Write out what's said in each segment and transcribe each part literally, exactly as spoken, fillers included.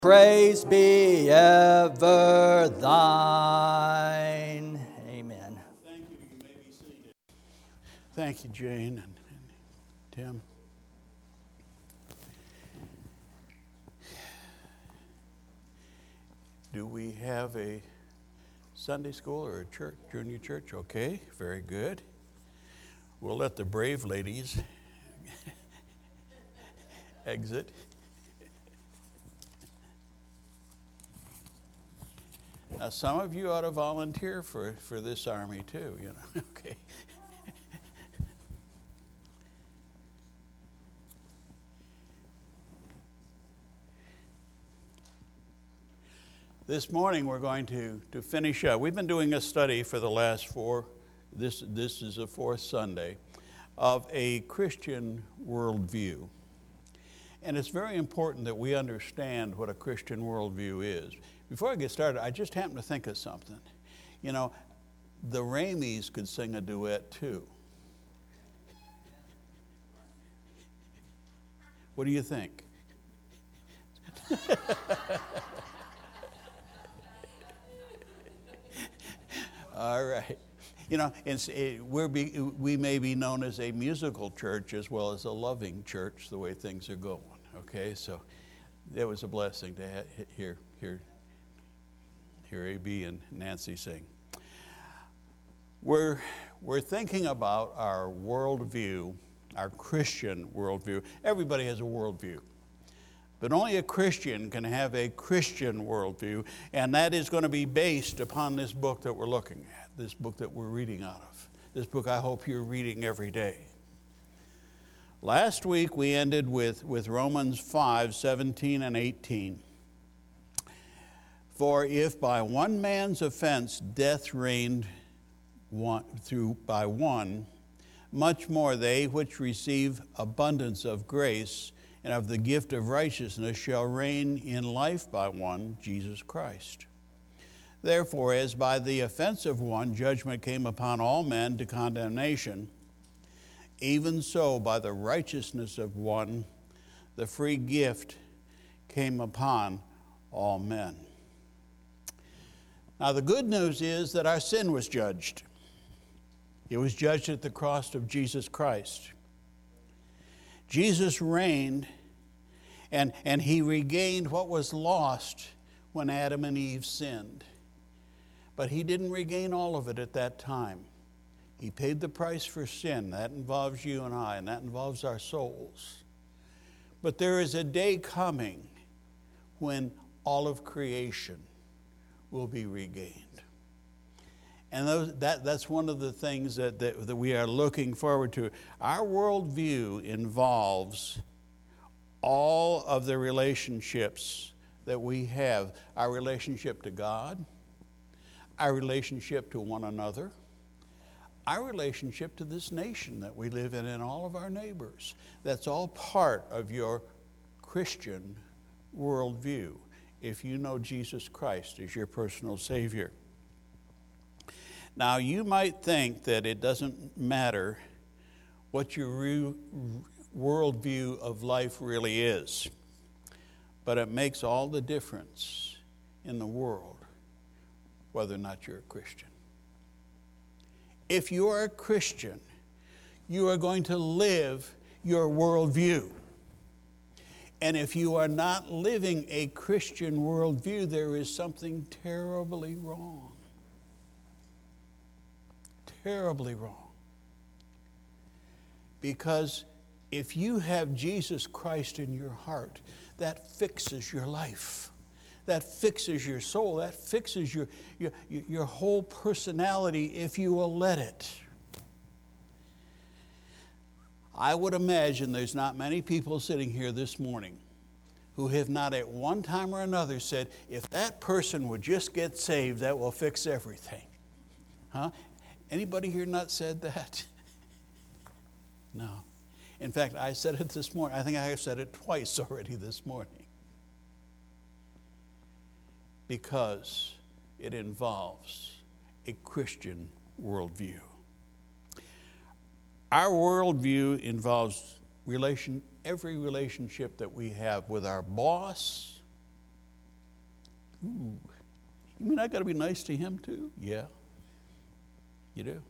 Praise be ever thine. Amen. Thank you. You may be seated. Thank you, Jane and, and Tim. Do we have a Sunday school or a church, junior church? Okay, very good. We'll let the brave ladies exit. Now, some of you ought to volunteer for, for this army too, you know, okay. This morning we're going to, to finish up. We've been doing a study for the last four, this, this is the fourth Sunday, of a Christian worldview. And it's very important that we understand what a Christian worldview is. Before I get started, I just happened to think of something. You know, the Ramis could sing a duet too. What do you think? All right. You know, it's, it, we're be, we may be known as a musical church as well as a loving church, the way things are going. Okay, so it was a blessing to ha- hear, hear, hear A B and Nancy sing. We're, we're thinking about our worldview, our Christian worldview. Everybody has a worldview. But only a Christian can have a Christian worldview, and that is going to be based upon this book that we're looking at, this book that we're reading out of, this book I hope you're reading every day. Last week we ended with, with Romans five, seventeen and eighteen. For if by one man's offense death reigned one, through by one, much more they which receive abundance of grace and of the gift of righteousness shall reign in life by one, Jesus Christ. Therefore, as by the offense of one judgment came upon all men to condemnation, even so by the righteousness of one the free gift came upon all men. Now the good news is that our sin was judged. It was judged at the cross of Jesus Christ. Jesus reigned, and, and he regained what was lost when Adam and Eve sinned. But he didn't regain all of it at that time. He paid the price for sin. That involves you and I, and that involves our souls. But there is a day coming when all of creation will be regained. And those, that, that's one of the things that, that, that we are looking forward to. Our worldview involves all of the relationships that we have. Our relationship to God, our relationship to one another, our relationship to this nation that we live in and all of our neighbors. That's all part of your Christian worldview if you know Jesus Christ as your personal Savior. Now, you might think that it doesn't matter what your re- worldview of life really is, but it makes all the difference in the world whether or not you're a Christian. If you are a Christian, you are going to live your worldview. And if you are not living a Christian worldview, there is something terribly wrong. Terribly wrong. Because if you have Jesus Christ in your heart, that fixes your life. That fixes your soul. That fixes your, your, your whole personality if you will let it. I would imagine there's not many people sitting here this morning who have not at one time or another said, if that person would just get saved, that will fix everything. Huh? Anybody here not said that? No. In fact, I said it this morning. I think I have said it twice already this morning. Because it involves a Christian worldview. Our worldview involves relation, every relationship that we have with our boss, Ooh. You mean I got to be nice to him too? Yeah, you do.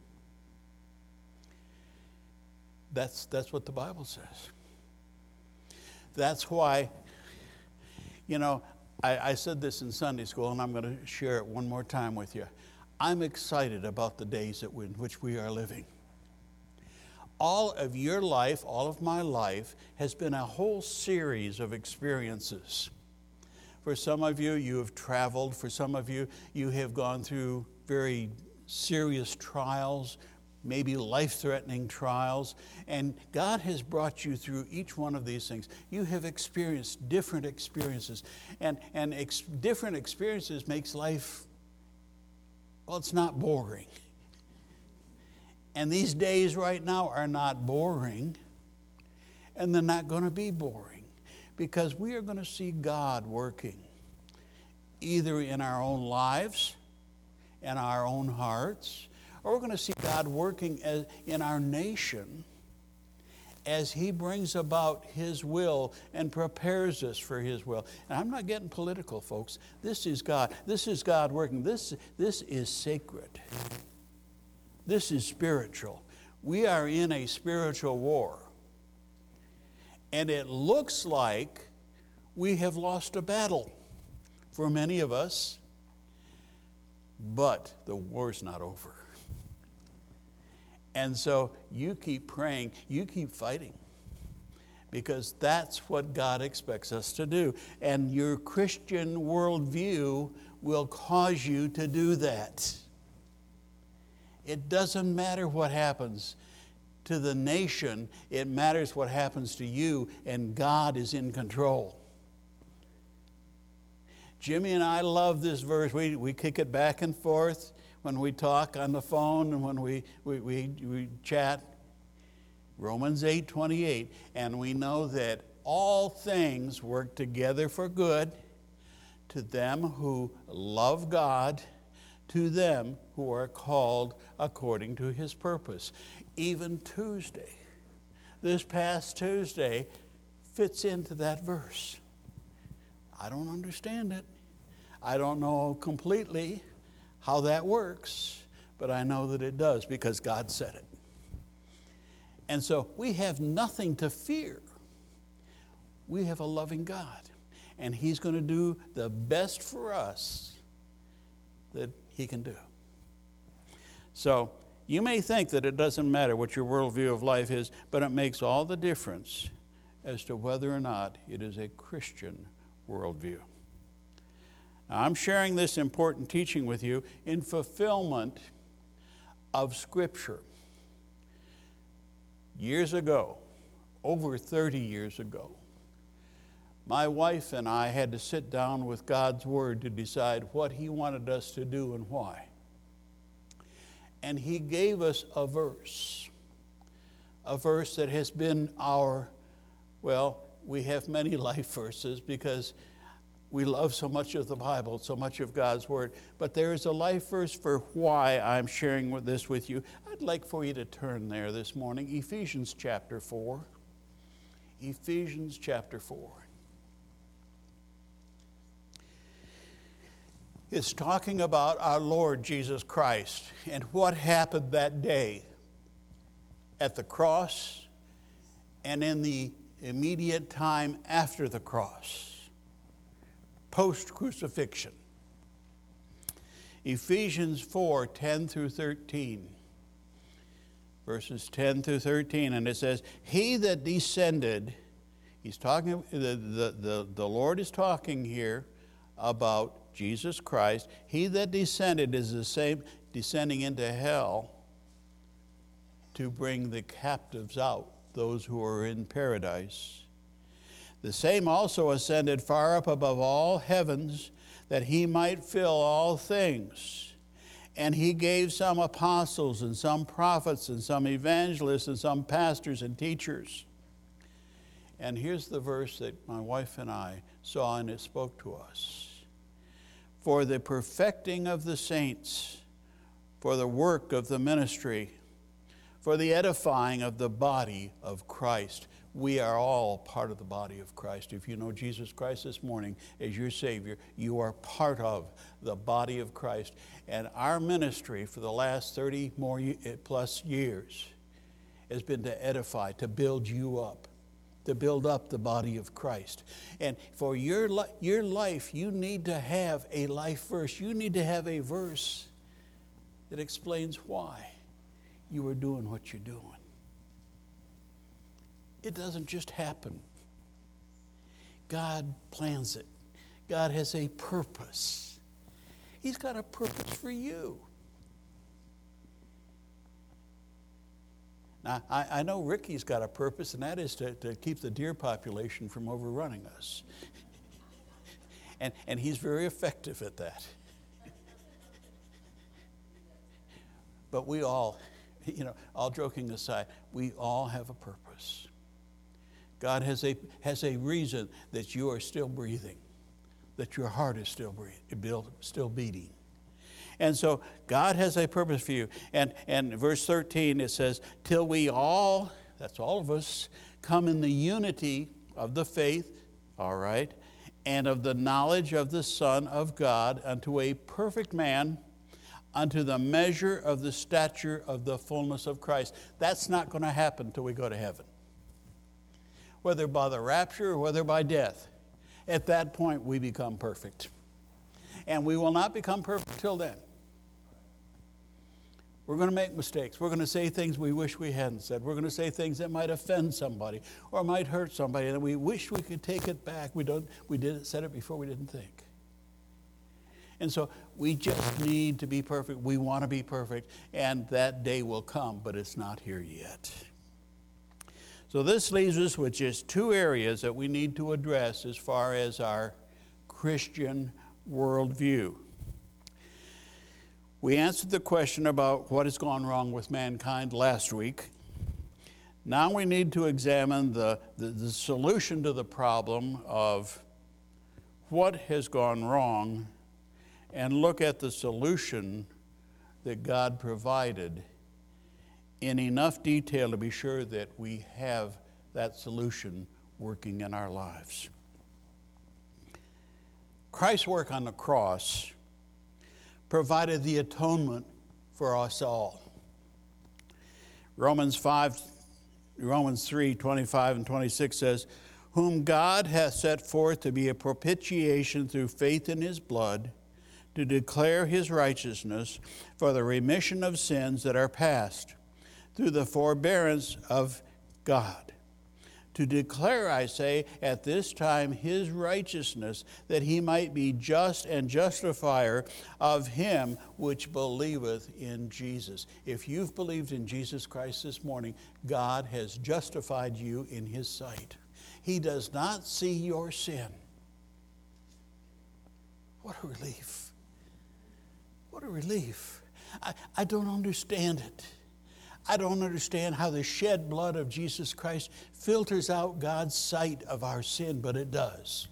That's, that's what the Bible says. That's why, you know, I, I said this in Sunday school, and I'm going to share it one more time with you. I'm excited about the days that we, in which we are living. All of your life, all of my life, has been a whole series of experiences. For some of you, you have traveled. For some of you, you have gone through very serious trials, maybe life-threatening trials. And God has brought you through each one of these things. You have experienced different experiences. And, and ex- different experiences makes life, well, it's not boring. And these days right now are not boring. And they're not going to be boring. Because we are going to see God working either in our own lives, in our own hearts, or we're going to see God working as, in our nation as He brings about His will and prepares us for His will. And I'm not getting political, folks. This is God. This is God working. This, this is sacred. This is spiritual. We are in a spiritual war. And it looks like we have lost a battle for many of us, but the war's not over. And so you keep praying, you keep fighting, because that's what God expects us to do. And your Christian worldview will cause you to do that. It doesn't matter what happens to the nation, it matters what happens to you, and God is in control. Jimmy and I love this verse. We, we kick it back and forth when we talk on the phone and when we, we, we, we chat. Romans eight twenty-eight. And we know that all things work together for good to them who love God, to them who are called according to His purpose. Even Tuesday, this past Tuesday, fits into that verse. I don't understand it. I don't know completely how that works, but I know that it does because God said it. And so we have nothing to fear. We have a loving God, and He's going to do the best for us that He can do. So you may think that it doesn't matter what your worldview of life is, but it makes all the difference as to whether or not it is a Christian worldview. Now, I'm sharing this important teaching with you in fulfillment of Scripture. Years ago, over thirty years ago, my wife and I had to sit down with God's Word to decide what He wanted us to do and why. And He gave us a verse, a verse that has been our, well, we have many life verses because we love so much of the Bible, so much of God's Word. But there is a life verse for why I'm sharing this with you. I'd like for you to turn there this morning. Ephesians chapter four. Ephesians chapter four. It's talking about our Lord Jesus Christ and what happened that day at the cross and in the immediate time after the cross, post-crucifixion. Ephesians four, ten through thirteen. Verses ten through thirteen, and it says, He that descended, he's talking, the, the, the, the Lord is talking here about Jesus Christ. He that descended is the same descending into hell to bring the captives out, those who are in paradise. The same also ascended far up above all heavens, that He might fill all things. And He gave some apostles, and some prophets, and some evangelists, and some pastors and teachers. And here's the verse that my wife and I saw, and it spoke to us. For the perfecting of the saints, for the work of the ministry, for the edifying of the body of Christ. We are all part of the body of Christ. If you know Jesus Christ this morning as your Savior, you are part of the body of Christ. And our ministry for the last thirty more plus years has been to edify, to build you up, to build up the body of Christ. And for your, li- your life, you need to have a life verse. You need to have a verse that explains why you are doing what you're doing. It doesn't just happen. God plans it. God has a purpose. He's got a purpose for you. Now, I, I know Ricky's got a purpose, and that is to, to keep the deer population from overrunning us. and, and he's very effective at that. But we all, you know, all joking aside, we all have a purpose. God has a, has a reason that you are still breathing, that your heart is still breathing, still beating. And so God has a purpose for you. And, and verse thirteen, it says, till we all, that's all of us, come in the unity of the faith, all right, and of the knowledge of the Son of God, unto a perfect man, unto the measure of the stature of the fullness of Christ. That's not going to happen until we go to heaven. Whether by the rapture or whether by death. At that point, we become perfect. And we will not become perfect till then. We're going to make mistakes. We're going to say things we wish we hadn't said. We're going to say things that might offend somebody or might hurt somebody, and we wish we could take it back. We don't. We did it, said it before we didn't think. And so we just need to be perfect. We want to be perfect, and that day will come, but it's not here yet. So this leaves us with just two areas that we need to address as far as our Christian worldview. We answered the question about what has gone wrong with mankind last week. Now we need to examine the, the, the solution to the problem of what has gone wrong and look at the solution that God provided in enough detail to be sure that we have that solution working in our lives. Christ's work on the cross provided the atonement for us all. Romans five, Romans three, twenty-five and twenty-six says, whom God hath set forth to be a propitiation through faith in his blood, to declare his righteousness for the remission of sins that are past, through the forbearance of God. To declare, I say, at this time his righteousness, that he might be just and justifier of him which believeth in Jesus. If you've believed in Jesus Christ this morning, God has justified you in his sight. He does not see your sin. What a relief. What a relief. I, I don't understand it. I don't understand how the shed blood of Jesus Christ filters out God's sight of our sin, but it does.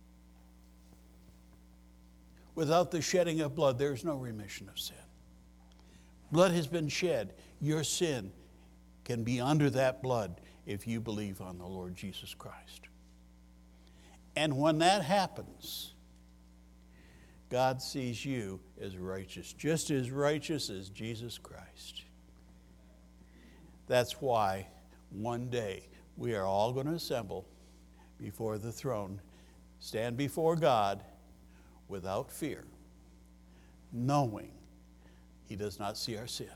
Without the shedding of blood, there is no remission of sin. Blood has been shed. Your sin can be under that blood if you believe on the Lord Jesus Christ. And when that happens, God sees you as righteous, just as righteous as Jesus Christ. That's why one day we are all going to assemble before the throne, stand before God without fear, knowing he does not see our sin.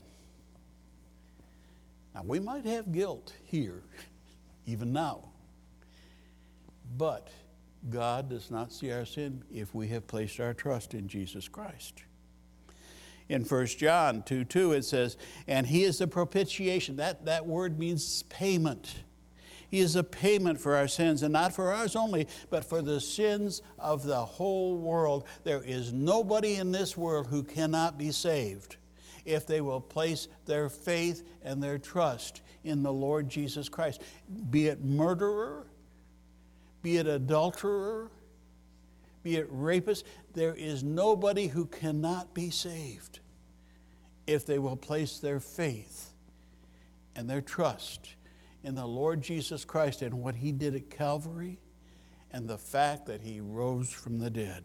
Now, we might have guilt here, even now, but God does not see our sin if we have placed our trust in Jesus Christ. In First John two two, it says, and he is the propitiation. That, that word means payment. He is a payment for our sins, and not for ours only, but for the sins of the whole world. There is nobody in this world who cannot be saved if they will place their faith and their trust in the Lord Jesus Christ. Be it murderer, be it adulterer, be it rapist, there is nobody who cannot be saved if they will place their faith and their trust in the Lord Jesus Christ and what he did at Calvary and the fact that he rose from the dead.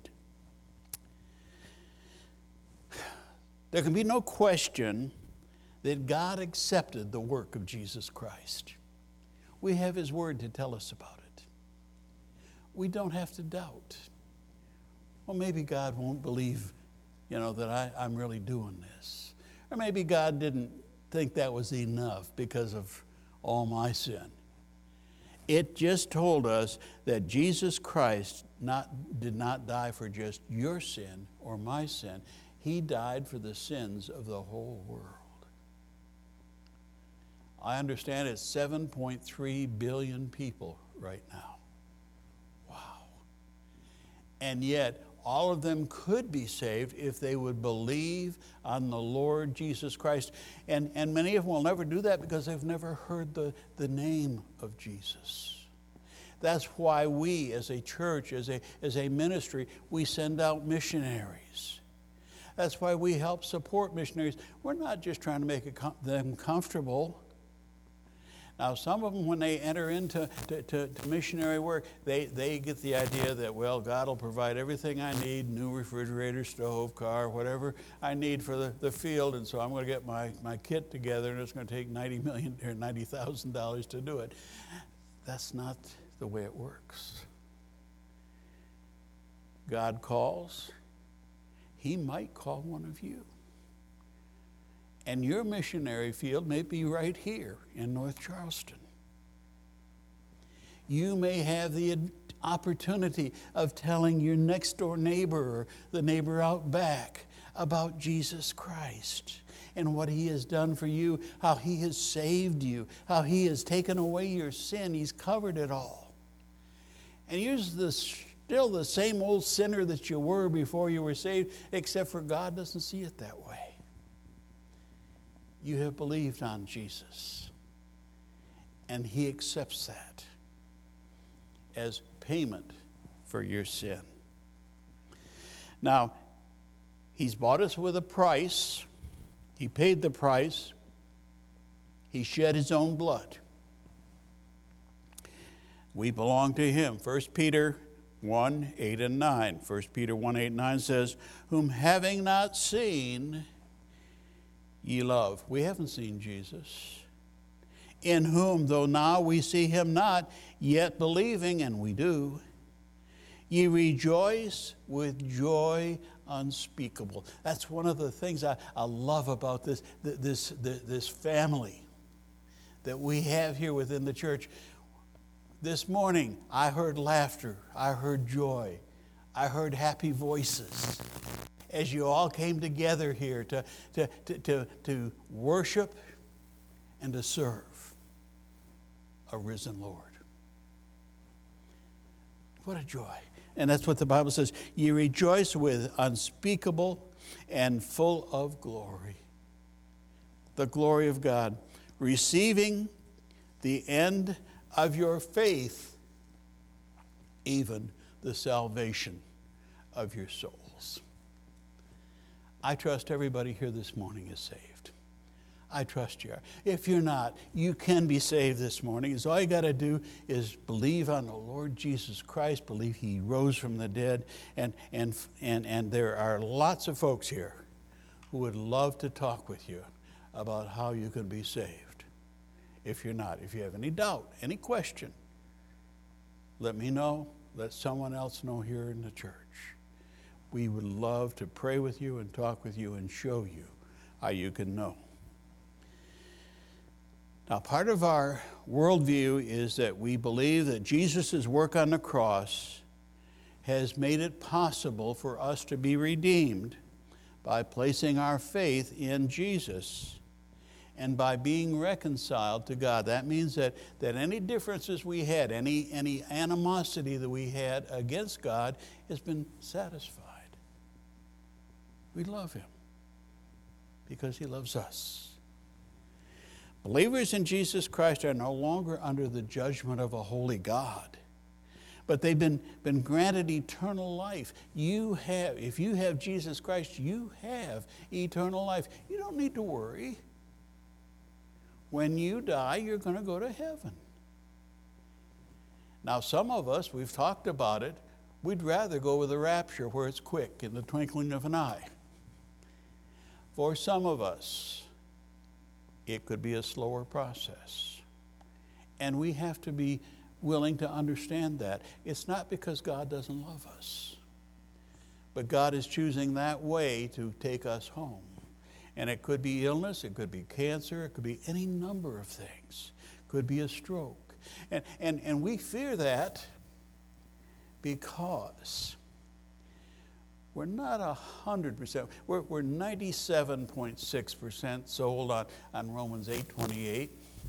There can be no question that God accepted the work of Jesus Christ. We have his word to tell us about it. We don't have to doubt. Well, maybe God won't believe, you know, that I, I'm really doing this. Or maybe God didn't think that was enough because of all my sin. It just told us that Jesus Christ not, did not die for just your sin or my sin. He died for the sins of the whole world. I understand it's seven point three billion people right now. Wow. And yet, all of them could be saved if they would believe on the Lord Jesus Christ. And, and many of them will never do that because they've never heard the, the name of Jesus. That's why we as a church, as a, as a ministry, we send out missionaries. That's why we help support missionaries. We're not just trying to make it com- them comfortable. Now, some of them, when they enter into to, to, to missionary work, they, they get the idea that, well, God will provide everything I need, new refrigerator, stove, car, whatever I need for the, the field, and so I'm going to get my, my kit together, and it's going to take ninety million dollars or ninety thousand dollars to do it. That's not the way it works. God calls. He might call one of you. And your missionary field may be right here in North Charleston. You may have the opportunity of telling your next door neighbor or the neighbor out back about Jesus Christ and what he has done for you, how he has saved you, how he has taken away your sin. He's covered it all. And you're the, still the same old sinner that you were before you were saved, except for God doesn't see it that way. You have believed on Jesus, and he accepts that as payment for your sin. Now, he's bought us with a price. He paid the price. He shed his own blood. We belong to him. First Peter one, eight and nine. First Peter one, eight and nine says, whom having not seen, ye love. We haven't seen Jesus. In whom, though now we see him not, yet believing, and we do, ye rejoice with joy unspeakable. That's one of the things I, I love about this, this, this, this family that we have here within the church. This morning, I heard laughter. I heard joy. I heard happy voices as you all came together here to, to, to, to, to worship and to serve a risen Lord. What a joy. And that's what the Bible says. Ye rejoice with unspeakable and full of glory. The glory of God. Receiving the end of your faith, even the salvation of your souls. I trust everybody here this morning is saved. I trust you are. If you're not, you can be saved this morning. So all you got to do is believe on the Lord Jesus Christ, believe he rose from the dead, and, and, and, and there are lots of folks here who would love to talk with you about how you can be saved. If you're not, if you have any doubt, any question, let me know. Let someone else know here in the church. We would love to pray with you and talk with you and show you how you can know. Now, part of our worldview is that we believe that Jesus' work on the cross has made it possible for us to be redeemed by placing our faith in Jesus and by being reconciled to God. That means that, that any differences we had, any, any animosity that we had against God has been satisfied. We love him because he loves us. Believers in Jesus Christ are no longer under the judgment of a holy God, but they've been, been granted eternal life. You have, if you have Jesus Christ, you have eternal life. You don't need to worry. When you die, you're going to go to heaven. Now, some of us, we've talked about it, we'd rather go with the rapture where it's quick, in the twinkling of an eye. For some of us, it could be a slower process. And we have to be willing to understand that. It's not because God doesn't love us, but God is choosing that way to take us home. And it could be illness, it could be cancer, it could be any number of things. It could be a stroke. And, and, and we fear that because we're not one hundred percent, we're, we're ninety-seven point six percent sold on, on Romans eight twenty-eight.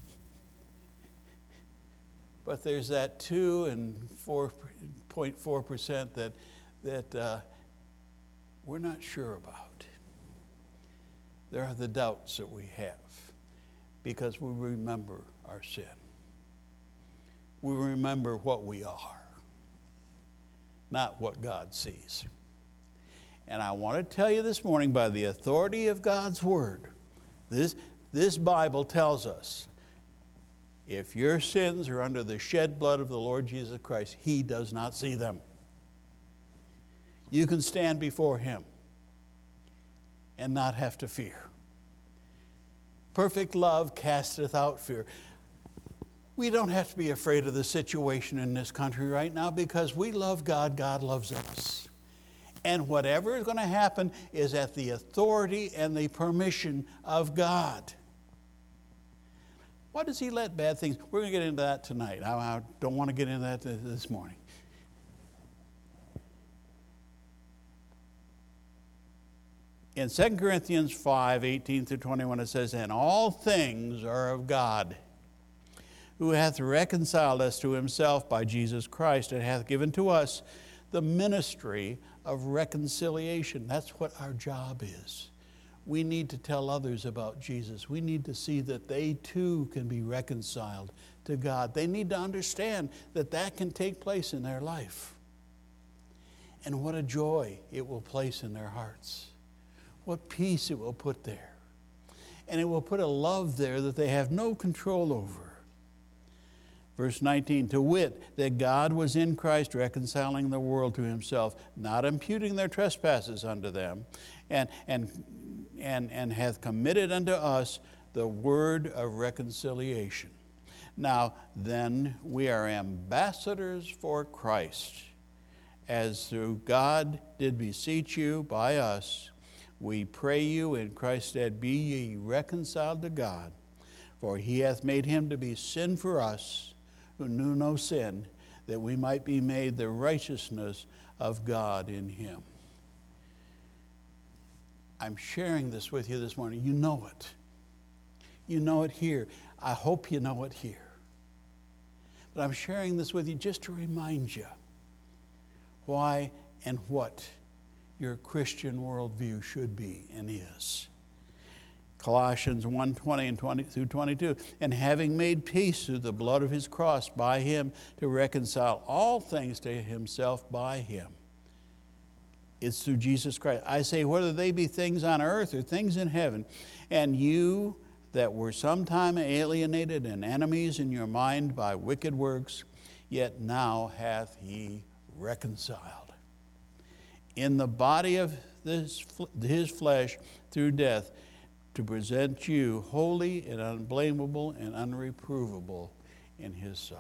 But there's that two and four point four percent that, that uh, we're not sure about. There are the doubts that we have because we remember our sin. We remember what we are, not what God sees. And I want to tell you this morning, by the authority of God's Word, this, this Bible tells us, if your sins are under the shed blood of the Lord Jesus Christ, He does not see them. You can stand before Him and not have to fear. Perfect love casteth out fear. We don't have to be afraid of the situation in this country right now because we love God, God loves us. And whatever is going to happen is at the authority and the permission of God. Why does He let bad things? We're going to get into that tonight. I, I don't want to get into that this morning. In Second Corinthians five, eighteen through twenty-one, it says, and all things are of God, who hath reconciled us to Himself by Jesus Christ, and hath given to us the ministry of reconciliation. That's what our job is. We need to tell others about Jesus. We need to see that they too can be reconciled to God. They need to understand that that can take place in their life. And what a joy it will place in their hearts. What peace it will put there. And it will put a love there that they have no control over. Verse nineteen, to wit, that God was in Christ reconciling the world to Himself, not imputing their trespasses unto them, and, and, and, and hath committed unto us the word of reconciliation. Now then, we are ambassadors for Christ, as through God did beseech you by us. We pray you in Christ's stead, be ye reconciled to God, for He hath made Him to be sin for us, who knew no sin, that we might be made the righteousness of God in Him. I'm sharing this with you this morning. You know it. You know it here. I hope you know it here. But I'm sharing this with you just to remind you why and what your Christian worldview should be and is. Colossians one, twenty and twenty through twenty-two. And having made peace through the blood of His cross by Him to reconcile all things to Himself by Him. It's through Jesus Christ. I say, whether they be things on earth or things in heaven, and you that were sometime alienated and enemies in your mind by wicked works, yet now hath He reconciled in the body of this, His flesh through death, to present you holy and unblameable and unreprovable in His sight.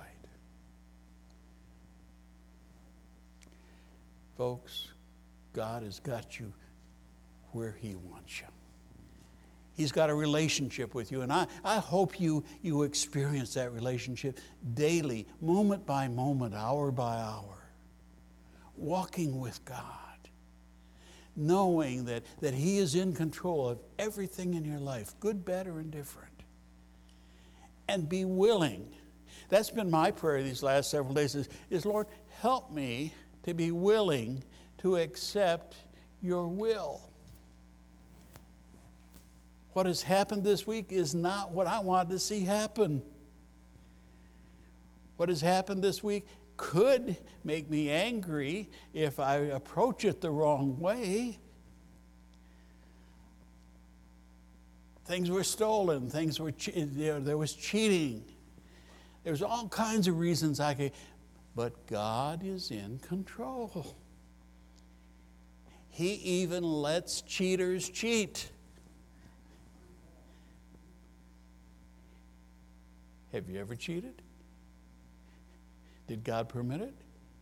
Folks, God has got you where He wants you. He's got a relationship with you, and I, I hope you, you experience that relationship daily, moment by moment, hour by hour, walking with God, knowing that, that He is in control of everything in your life, good, bad, or indifferent. And be willing. That's been my prayer these last several days is, is Lord, help me to be willing to accept your will. What has happened this week is not what I wanted to see happen. What has happened this week could make me angry if I approach it the wrong way. Things were stolen. Things were che- you know, there was cheating. There's all kinds of reasons I could, but God is in control. He even lets cheaters cheat. Have you ever cheated? Did God permit it?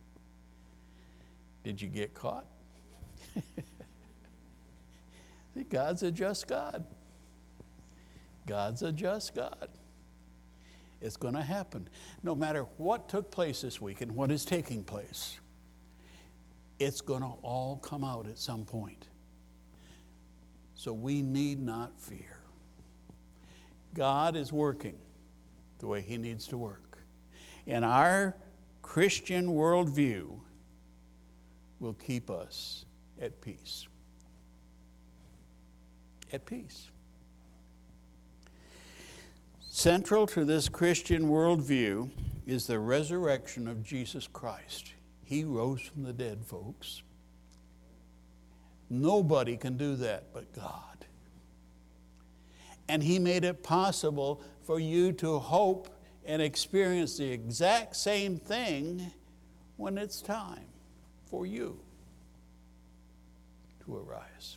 Did you get caught? See, God's a just God. God's a just God. It's going to happen. No matter what took place this week and what is taking place, it's going to all come out at some point. So we need not fear. God is working the way He needs to work. And our Christian worldview will keep us at peace. At peace. Central to this Christian worldview is the resurrection of Jesus Christ. He rose from the dead, folks. Nobody can do that but God. And He made it possible for you to hope and experience the exact same thing when it's time for you to arise.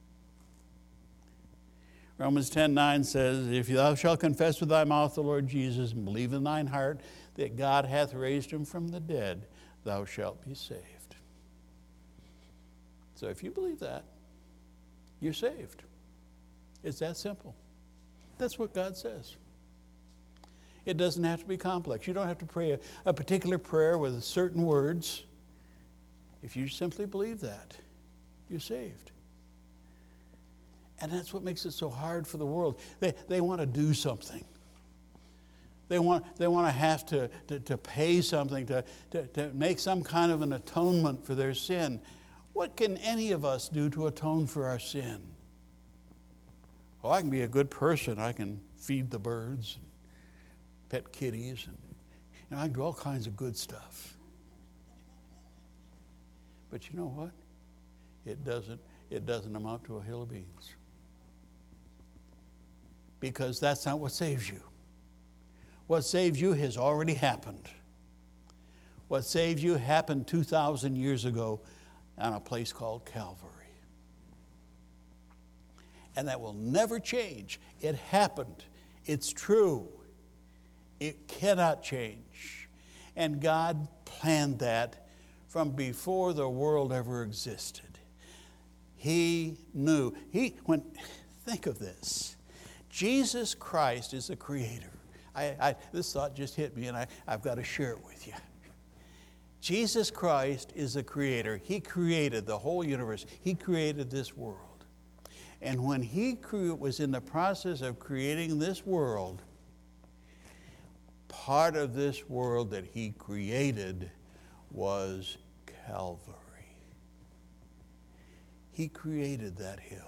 Romans ten nine says, if thou shalt confess with thy mouth the Lord Jesus and believe in thine heart that God hath raised him from the dead, thou shalt be saved. So if you believe that, you're saved. It's that simple. That's what God says. It doesn't have to be complex. You don't have to pray a, a particular prayer with certain words. If you simply believe that, you're saved. And that's what makes it so hard for the world. They, they want to do something. They want, they want to have to, to, to pay something, to, to, to make some kind of an atonement for their sin. What can any of us do to atone for our sin? Oh, I can be a good person. I can feed the birds, pet kitties, and you know, I can do all kinds of good stuff. But you know what? It doesn't, it doesn't amount to a hill of beans. Because that's not what saves you. What saves you has already happened. What saves you happened two thousand years ago on a place called Calvary. And that will never change. It happened. It's true. It cannot change. And God planned that from before the world ever existed. He knew. He when think of this. Jesus Christ is the creator. I, I, this thought just hit me, and I, I've got to share it with you. Jesus Christ is the creator. He created the whole universe. He created this world. And when He cre- was in the process of creating this world, part of this world that He created was Calvary. He created that hill.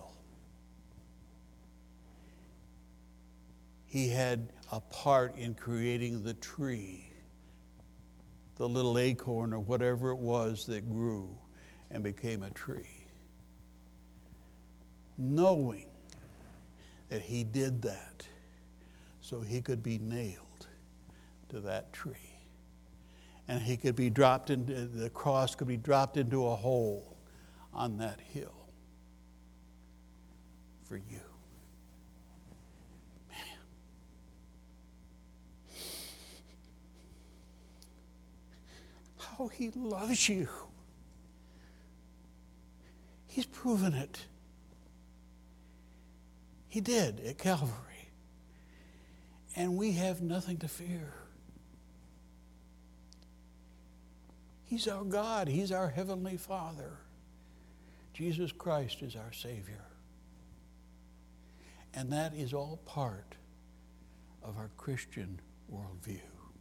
He had a part in creating the tree, the little acorn or whatever it was that grew and became a tree. Knowing that He did that so He could be nailed to that tree. And He could be dropped into, the cross could be dropped into a hole on that hill for you. How He loves you. He's proven it. He did at Calvary. And we have nothing to fear. He's our God. He's our Heavenly Father. Jesus Christ is our Savior. And that is all part of our Christian worldview.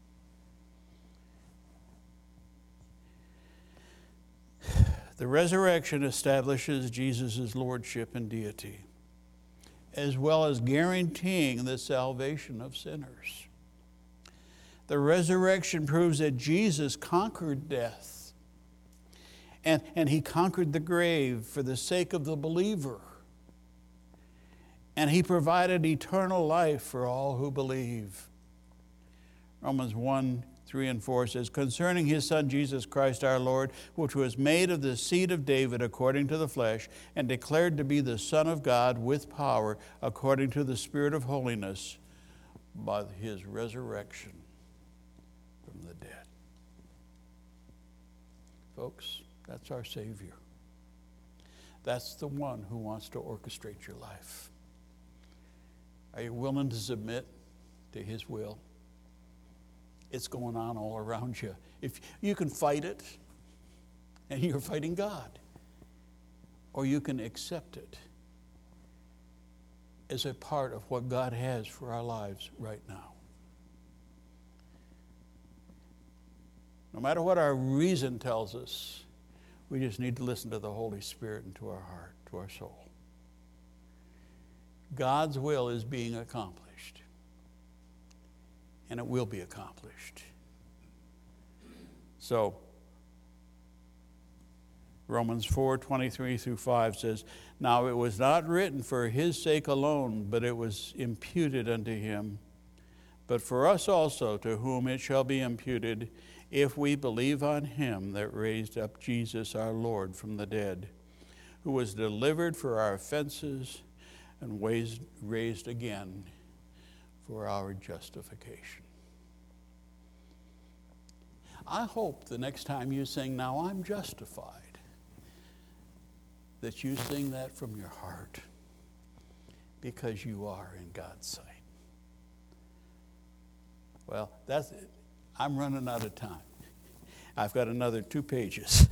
The resurrection establishes Jesus' lordship and deity, as well as guaranteeing the salvation of sinners. The resurrection proves that Jesus conquered death, and, and He conquered the grave for the sake of the believer. And he provided eternal life for all who believe. Romans one, three and four says, concerning his Son Jesus Christ our Lord, which was made of the seed of David according to the flesh, and declared to be the Son of God with power according to the Spirit of holiness by his resurrection from the dead. Folks, that's our Savior. That's the one who wants to orchestrate your life. Are you willing to submit to his will? It's going on all around you. If you can fight it, and you're fighting God, or you can accept it as a part of what God has for our lives right now. No matter what our reason tells us, we just need to listen to the Holy Spirit and to our heart, to our soul. God's will is being accomplished, and it will be accomplished. So, Romans four, twenty-three through five says, now it was not written for his sake alone, but it was imputed unto him. But for us also, to whom it shall be imputed, if we believe on him that raised up Jesus our Lord from the dead, who was delivered for our offenses and raised, raised again for our justification. I hope the next time you sing, now I'm justified, that you sing that from your heart, because you are in God's sight. Well, that's it. I'm running out of time. I've got another two pages.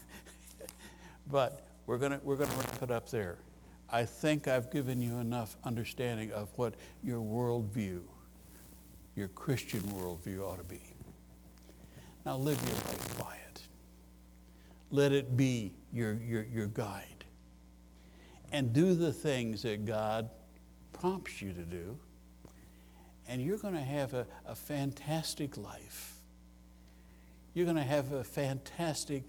But we're going to we're going to wrap it up there. I think I've given you enough understanding of what your worldview, your Christian worldview ought to be. Now live your life by it. Let it be your, your, your guide. And do the things that God prompts you to do. And you're going to have a, a fantastic life. You're going to have a fantastic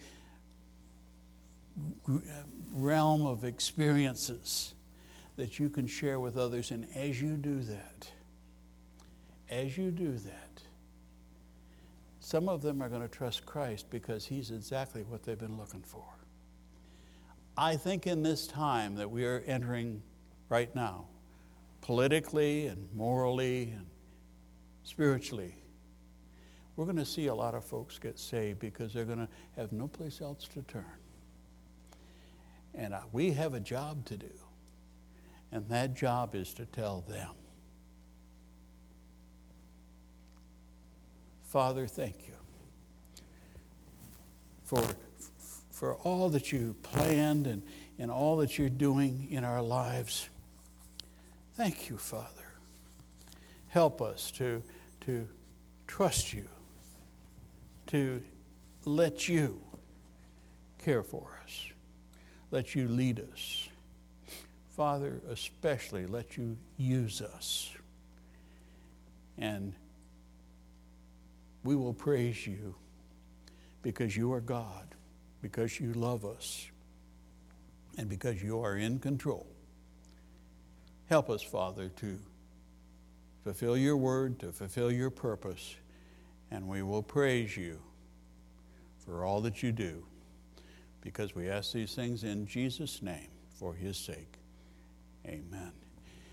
realm of experiences that you can share with others. And as you do that, as you do that, some of them are going to trust Christ because he's exactly what they've been looking for. I think in this time that we are entering right now, politically and morally and spiritually, we're going to see a lot of folks get saved because they're going to have no place else to turn. And we have a job to do, and that job is to tell them. Father, thank you for, for all that you planned and, and all that you're doing in our lives. Thank you, Father. Help us to, to trust you, to let you care for us, let you lead us. Father, especially let you use us. And we will praise you because you are God, because you love us, and because you are in control. Help us, Father, to fulfill your word, to fulfill your purpose, and we will praise you for all that you do, because we ask these things in Jesus' name for his sake. Amen.